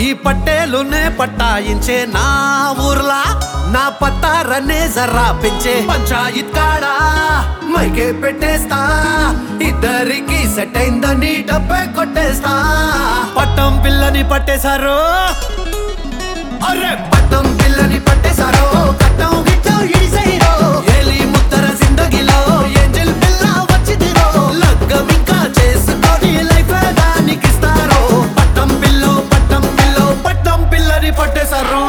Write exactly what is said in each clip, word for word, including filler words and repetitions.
ఈ పట్టేలునే పట్టాయించే నా ఊర్లా నా పత్తారనే జర్రా పెంచే పంచాయత్ కాడా మైకే పెట్టేస్తా ఇద్దరికి సెట్ అయిందని డబ్బే కొట్టేస్తా పట్టం పిల్లని పట్టేశారు అరే పట్టం పిల్లని పట్టేశారు కట్టం గిట్టం ఇడిసైరో ఏలి ముత్తర జిందగీలో ఏంజెల్ పిల్ల వచ్చిదిరో లగ్గం ఇంకా చేసుకొని లైఫ్ దానికిస్తారు పట్టం పిల్లో పట్టం పిల్లో పట్టం పిల్లని పట్టేశారు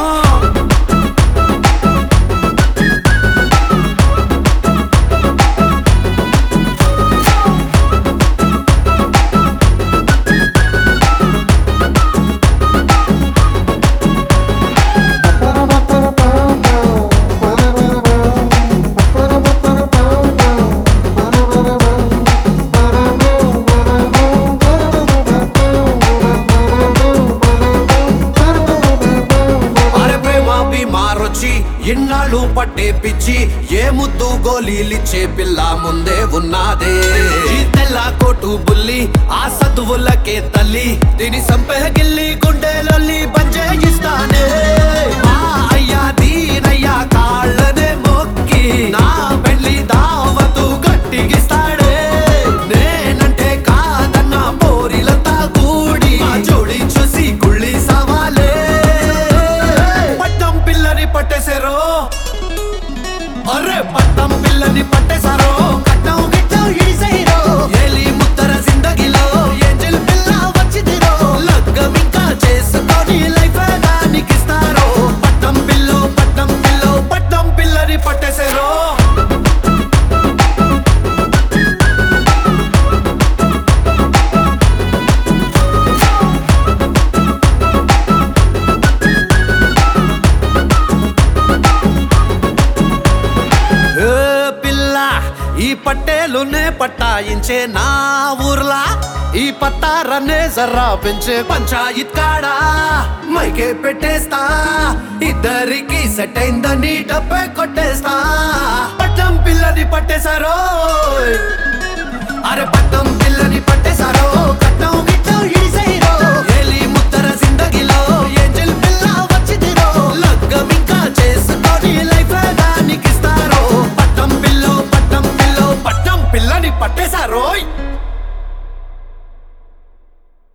ఇన్నాళ్ళు పట్టే పిచ్చి ఏ ముద్దు గోలీలిచ్చే పిల్ల ముందే ఉన్నదే ఈ తెల్ల కోటు బుల్లి ఆ సతువులకే తల్లి దీని సంపెహ గిల్లి గుండెలొల్లి బంజేయిస్తానే మా అయ్యా దీనయ్యా కాళ్ళనే మొక్కి నా పెళ్లి దావతు గట్టిగిస్తాడే నేనంటే కాదన్న పోరిలంతా కూడి ఆ జోడి చూసి కుళ్ళి సవాలే పట్టం పిల్లని పట్టేశారు అరే పట్టం పిల్లని పట్టేశారు కట్టం గిట్టం ఇడిసైరో ఏలి ముత్తర జిందగీలో ఏంజెల్ పిల్ల వచ్చిదిరో లగ్గం ఇంకా చేసుకొని లైఫ్ దానికిస్తారు పట్టం పిల్లో పట్టం పిల్లో పట్టం పిల్లని పట్టేశారు ఈ పట్టేలునే పట్టాయించే నా ఊర్లా ఈ పత్తారనే జర్రా పెంచే పంచాయత్ కాడా మైకే పెట్టేస్తా ఇద్దరికి సెట్ అయిందని డబ్బే కొట్టేస్తా పట్టం పిల్లని పట్టేశారు అరే పట్టం పిల్లని పట్టేశారు కట్టం గిట్టం ఇడిసైరో ఏలి ముత్తర జిందగీలో ఏంజెల్ పిల్ల వచ్చిదిరో లగ్గం ఇంకా చేసుకొని లైఫ్ దానికిస్తారు పట్టం పిల్లో పట్టం పిల్లో పట్టం పిల్లని పట్టేశారోయ్.